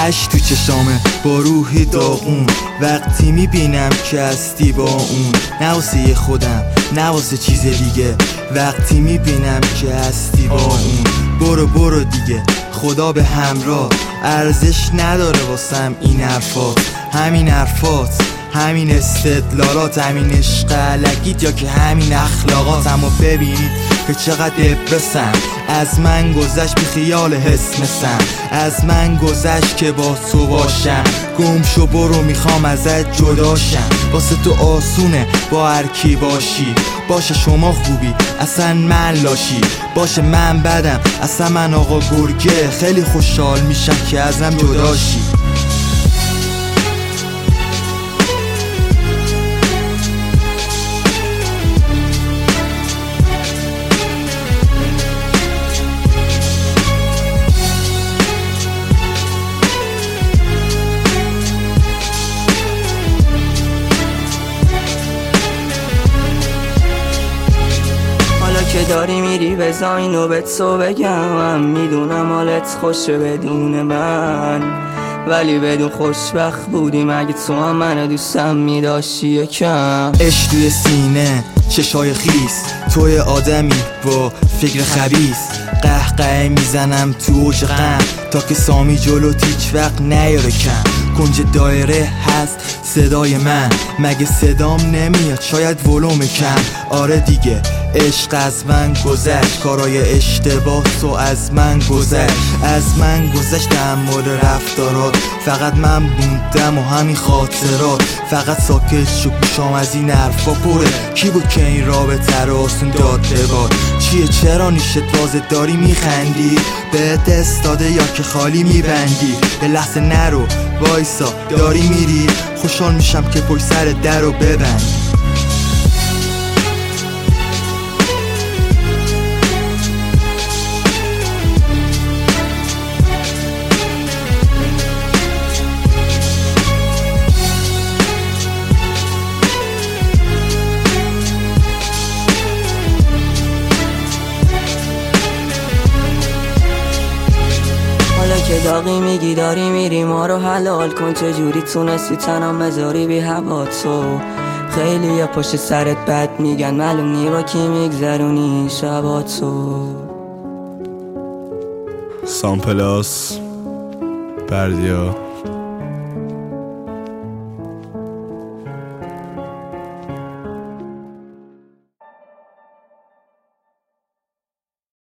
اش تو چشامه با روحی داغون، وقتی میبینم که هستی با اون. نه واسه خودم نه واسه چیز دیگه، وقتی میبینم که هستی با اون. برو دیگه خدا به همراه، ارزش نداره واسم این حرفات. همین حرفات، همین استدلالات، همین عشق الکیت یا که همین اخلاقات. اما ببینید که چقدر دپرسم، از من گذشت بی خیال حس مثم، از من گذشت که با تو باشم. گم شو برو میخوام ازت جداشم، واسه تو آسونه با هر کی باشی. باشه شما خوبی اصلا من لاشی، باشه من بدم اصلا من آقا گرگه. خیلی خوشحال میشم که ازم جداشی. که داری میری بذار اینو به تو بگم، من میدونم حالت خوشه بدون من، ولی بدون خوشبخت بودیم اگه تو هم منو دوستم میداشتی یکم. عشق توی سینه چشای خیس، توی آدمی با فکر خبیث. قهقه میزنم تو اوج غم تا که سامی جلوت هیچ وقت نیاره کم. کنج دایره هست صدای من، مگه صدام نمیاد شاید ولوم کم. آره دیگه عشق از من گذشت، کارای اشتباه تو از من گذشت. از من گذشت تحمل رفتارات، فقط من موندم و همین خاطرات. فقط ساکت شو گوشام از این حرفا پره، کی بود که این رابطه رو آسون داد بباد؟ چیه چرا نیشت تازه داری میخندی؟ به دست داده یا که خالی میبندی؟ یه لحظه نرو وایسا داری میری، خوشحال میشم که پشت سر در رو ببندی. که داغی میگی داری میری ما رو حلال کن، چجوری تونستی تنم بذاری بی هوا تو؟ خیلی یا پشت سرت بد میگن، معلوم نی با کی میگذرونی شبا تو. سامپلاس بردیا